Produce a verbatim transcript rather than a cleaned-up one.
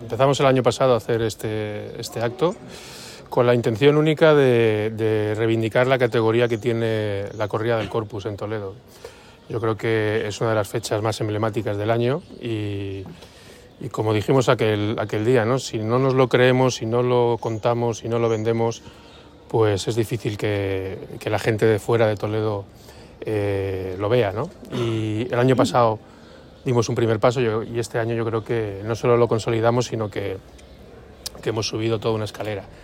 empezamos el año pasado a hacer este, este acto con la intención única de, de reivindicar la categoría que tiene la corrida del Corpus en Toledo. Yo creo que es una de las fechas más emblemáticas del año y, y como dijimos aquel, aquel día, ¿no? Si no nos lo creemos, si no lo contamos, si no lo vendemos, pues es difícil que, que la gente de fuera de Toledo eh, lo vea, ¿no? Y el año pasado dimos un primer paso yo, y este año yo creo que no solo lo consolidamos, sino que, que hemos subido toda una escalera.